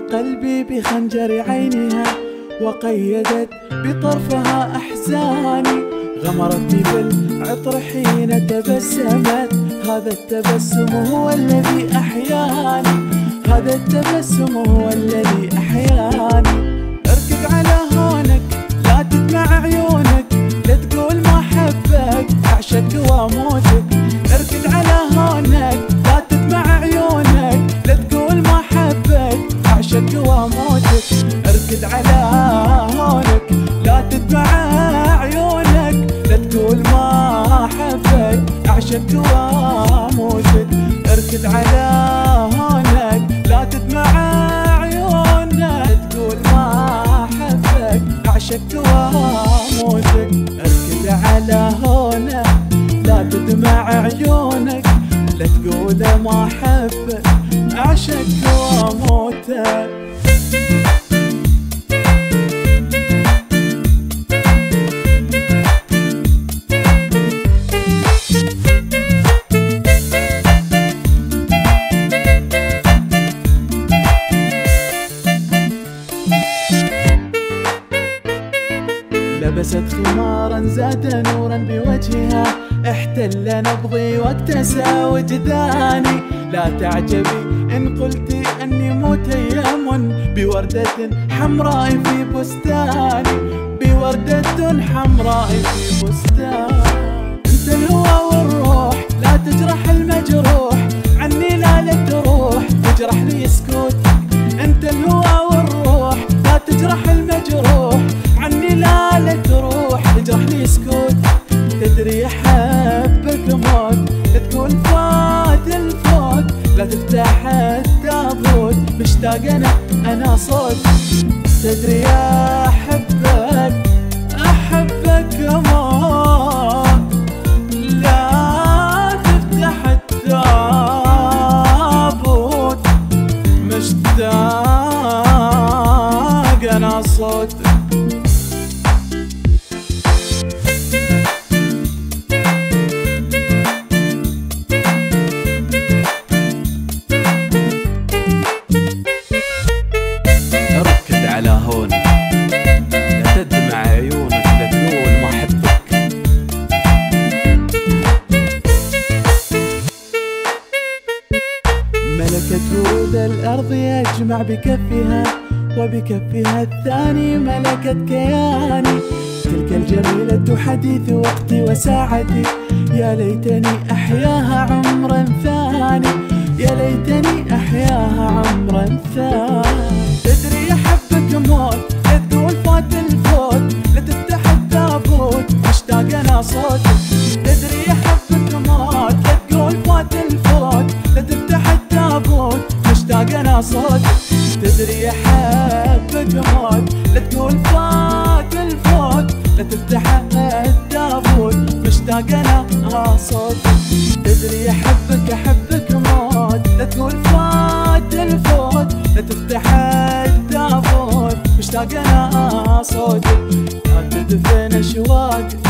قلبي بخنجر عينها، وقيدت بطرفها أحزاني، غمرتني بالعطر حين تبسمت. هذا التبسم هو الذي أحياني، هذا التبسم هو الذي أحياني. اركض على هونك لا تدمع عيونك، لا تقول ما أحبك أعشق وأموتك. اركض على هونك لا تدمع عيونك، لا تقول ما أحبك أعشق وأموتك. اركض على هونك لا تدمع عيونك، لا تقول ما أحبك أعشق وأموتك. اركض على هونك لا تدمع عيونك، تقول ما أحبك أعشق وأموتك. اركض على هونك لا تدمع عيونك، لا تقول ما أحبك أعشق وأموتك. لبست خمارا زاد نورا بوجهها، احتل نبضي واكتسى وجداني. لا تعجبي إن قلت أني متيم بوردة حمراء في بستاني، بوردة حمراء في بستاني. انت الهوى والروح لا تجرح المجروح، عني لا تروح تجرح لي سكوتك. انت الهوى والروح لا تجرح المجروح، عني لا تروح تجرح لي سكوتك. تدري احبك موت، لا تقول فات الفوت، لا تفتح التابوت مشتاق انا صوت. تدري احبك موت، لا تفتح التابوت مشتاق انا صوت. على هونك لا تدمع عيونك، لا تقول ما أحبك. ملكت ورود الأرض يجمع بكفها، وبكفها الثاني ملكت كياني. تلك الجميلة حديث وقتي وساعتي، يا ليتني أحياها عمرا ثاني، يا ليتني أحياها عمرا ثاني. تدري أحبك موت، لا تقول فات الفوت، لا تفتح التابوت مشتاق أنا صوتك. تدري أحبك موت، لا تقول فات الفوت، لا تفتح التابوت مشتاق أنا صوتك. تدري أحبك موت، لا تقول فات الفوت، لا تفتح التابوت مشتاق أنا صوتك. تدري أحبك موت، لا تقول فات الفوت، لا تفتح التابوت مشتاق أنا صوتك. لا تدفن أشواقك